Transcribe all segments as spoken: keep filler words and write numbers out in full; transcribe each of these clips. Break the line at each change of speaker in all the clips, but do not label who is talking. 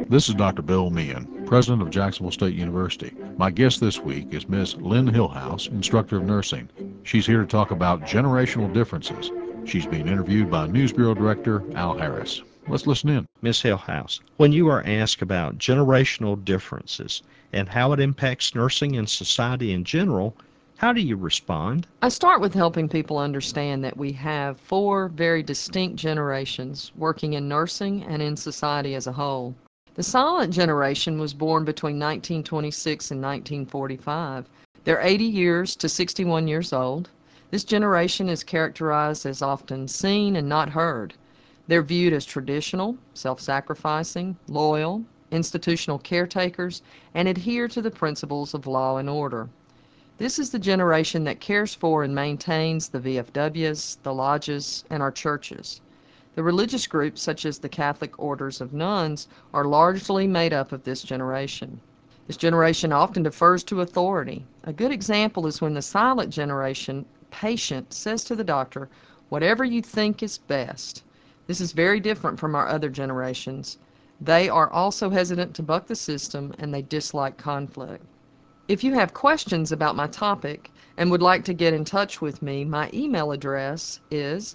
This is Doctor Bill Meehan, President of Jacksonville State University. My guest this week is Miss Lynn Hillhouse, Instructor of Nursing. She's here to talk about generational differences. She's being interviewed by News Bureau Director Al Harris. Let's listen in.
Miz Hillhouse, when you are asked about generational differences and how it impacts nursing and society in general, how do you respond?
I start with helping people understand that we have four very distinct generations working in nursing and in society as a whole. The silent generation was born between nineteen twenty-six and nineteen forty-five. They're eighty years to sixty-one years old. This generation is characterized as often seen and not heard. They're viewed as traditional, self-sacrificing, loyal, institutional caretakers, and adhere to the principles of law and order. This is the generation that cares for and maintains the V F Ws, the lodges, and our churches. The religious groups, such as the Catholic Orders of Nuns, are largely made up of this generation. This generation often defers to authority. A good example is when the silent generation patient says to the doctor, "Whatever you think is best." This is very different from our other generations. They are also hesitant to buck the system, and they dislike conflict. If you have questions about my topic and would like to get in touch with me, my email address is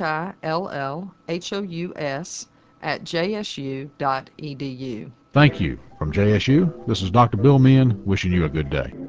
hillhous at j s u dot e d u.
Thank you. From J S U, this is Doctor Bill Meehan wishing you a good day.